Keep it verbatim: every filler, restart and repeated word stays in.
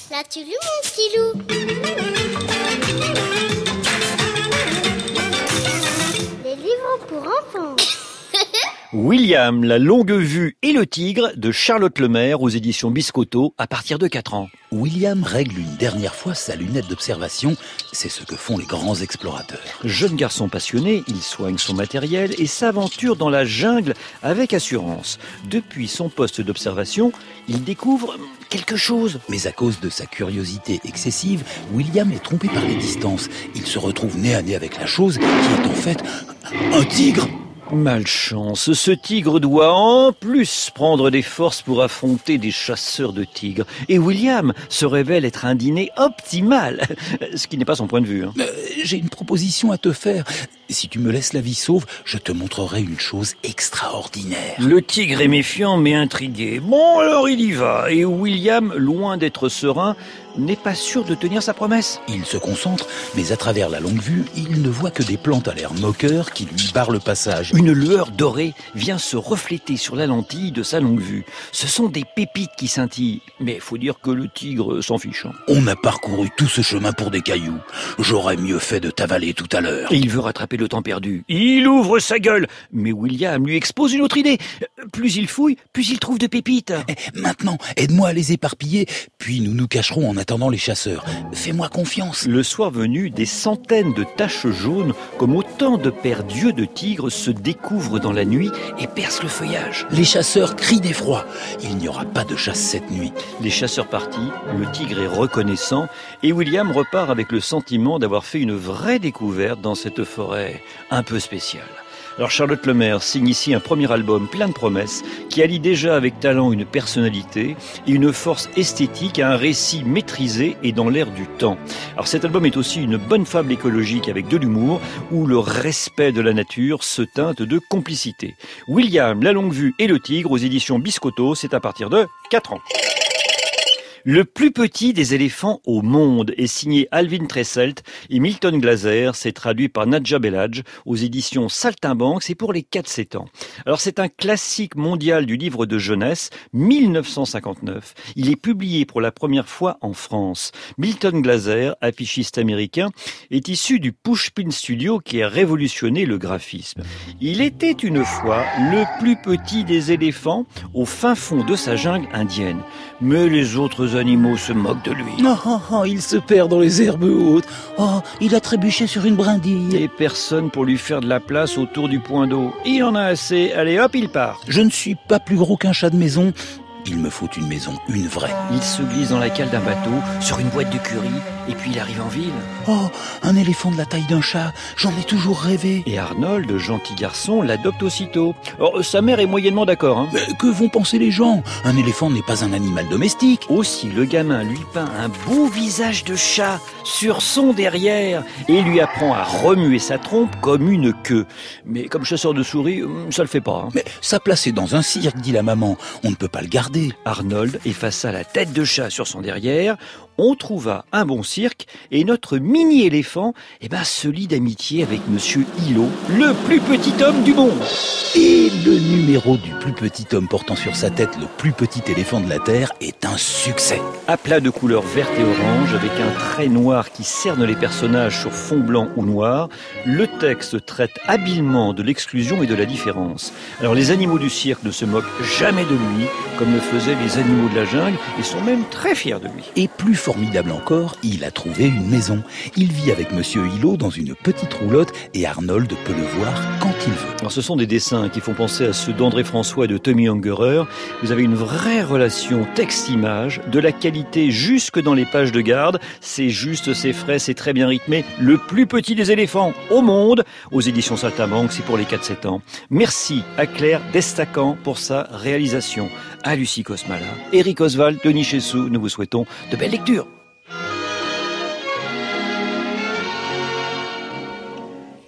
L'as-tu lu, mon petit loup? Des livres pour enfants. William, la longue vue et le tigre de Charlotte Lemaire aux éditions Biscotto à partir de quatre ans. William règle une dernière fois sa lunette d'observation, c'est ce que font les grands explorateurs. Jeune garçon passionné, il soigne son matériel et s'aventure dans la jungle avec assurance. Depuis son poste d'observation, il découvre quelque chose. Mais à cause de sa curiosité excessive, William est trompé par les distances. Il se retrouve nez à nez avec la chose qui est en fait un tigre. Malchance, ce tigre doit en plus prendre des forces pour affronter des chasseurs de tigres. Et William se révèle être un dîner optimal, ce qui n'est pas son point de vue. Hein. Euh, j'ai une proposition à te faire. Si tu me laisses la vie sauve, je te montrerai une chose extraordinaire. Le tigre est méfiant mais intrigué. Bon, alors il y va. Et William, loin d'être serein, n'est pas sûr de tenir sa promesse. Il se concentre, mais à travers la longue vue, il ne voit que des plantes à l'air moqueur qui lui barrent le passage. Une lueur dorée vient se refléter sur la lentille de sa longue vue. Ce sont des pépites qui scintillent. Mais il faut dire que le tigre s'en fiche. Hein. On a parcouru tout ce chemin pour des cailloux. J'aurais mieux fait de t'avaler tout à l'heure. Et il veut rattraper le temps perdu. Il ouvre sa gueule. Mais William lui expose une autre idée. Plus il fouille, plus il trouve de pépites. Eh, maintenant, aide-moi à les éparpiller, puis nous nous cacherons en attendant les chasseurs. Fais-moi confiance. Le soir venu, des centaines de taches jaunes, comme autant de paires d'yeux de tigre, se découvrent dans la nuit et percent le feuillage. Les chasseurs crient d'effroi. Il n'y aura pas de chasse cette nuit. Les chasseurs partis, le tigre est reconnaissant et William repart avec le sentiment d'avoir fait une vraie découverte dans cette forêt un peu spéciale. Alors Charlotte Lemaire signe ici un premier album plein de promesses qui allie déjà avec talent une personnalité et une force esthétique à un récit maîtrisé et dans l'air du temps. Alors cet album est aussi une bonne fable écologique avec de l'humour où le respect de la nature se teinte de complicité. William, la longue vue et le tigre aux éditions Biscotto, c'est à partir de quatre ans. Le plus petit des éléphants au monde est signé Alvin Tresselt et Milton Glaser. C'est traduit par Nadja Bellage aux éditions Saltimbanque. C'est pour les quatre sept ans. Alors c'est un classique mondial du livre de jeunesse, mille neuf cent cinquante-neuf. Il est publié pour la première fois en France. Milton Glaser, affichiste américain, est issu du Pushpin Studio qui a révolutionné le graphisme. Il était une fois le plus petit des éléphants au fin fond de sa jungle indienne. Mais les autres animaux se moquent de lui. Oh, oh, oh, il se perd dans les herbes hautes. Oh, il a trébuché sur une brindille. Et personne pour lui faire de la place autour du point d'eau. Il en a assez. Allez hop, il part. Je ne suis pas plus gros qu'un chat de maison. Il me faut une maison, une vraie. Il se glisse dans la cale d'un bateau, sur une boîte de curry, et puis il arrive en ville. Oh, un éléphant de la taille d'un chat, j'en ai toujours rêvé. Et Arnold, gentil garçon, l'adopte aussitôt. Or, sa mère est moyennement d'accord. Hein. Mais que vont penser les gens? Un éléphant n'est pas un animal domestique. Aussi, le gamin lui peint un beau visage de chat sur son derrière et lui apprend à remuer sa trompe comme une queue. Mais comme chasseur de souris, ça le fait pas. Hein. Mais sa place est dans un cirque, dit la maman. On ne peut pas le garder. Arnold effaça la tête de chat sur son derrière. On trouva un bon cirque et notre mini-éléphant eh ben, se lie d'amitié avec Monsieur Hulot, le plus petit homme du monde. Et le numéro du plus petit homme portant sur sa tête le plus petit éléphant de la Terre est un succès. À plat de couleurs verte et orange, avec un trait noir qui cerne les personnages sur fond blanc ou noir, le texte traite habilement de l'exclusion et de la différence. Alors les animaux du cirque ne se moquent jamais de lui, comme le faisaient les animaux de la jungle, et sont même très fiers de lui. Et plus formidable encore, il a trouvé une maison. Il vit avec Monsieur Hulot dans une petite roulotte et Arnold peut le voir quand il veut. Alors ce sont des dessins qui font penser à ceux d'André François et de Tommy Ungerer. Vous avez une vraie relation texte-image, de la qualité jusque dans les pages de garde. C'est juste, c'est frais, c'est très bien rythmé. Le plus petit des éléphants au monde, aux éditions Saltimbanque, c'est pour les quatre sept ans. Merci à Claire Destacan pour sa réalisation. À Lucie Cosmala, Eric Oswald, Denis Chessou, nous vous souhaitons de belles lectures.